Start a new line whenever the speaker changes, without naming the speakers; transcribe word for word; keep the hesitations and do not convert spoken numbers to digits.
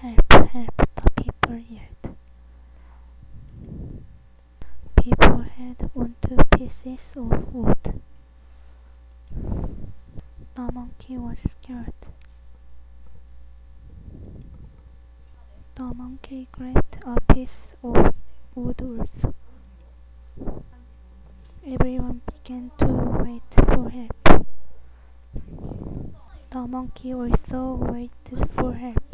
Help, help, the people yelled. People held onto pieces of wood. The monkey was scared. The monkey grabbed a piece of wood also. Everyone began to wait for help. The monkey also waited for help.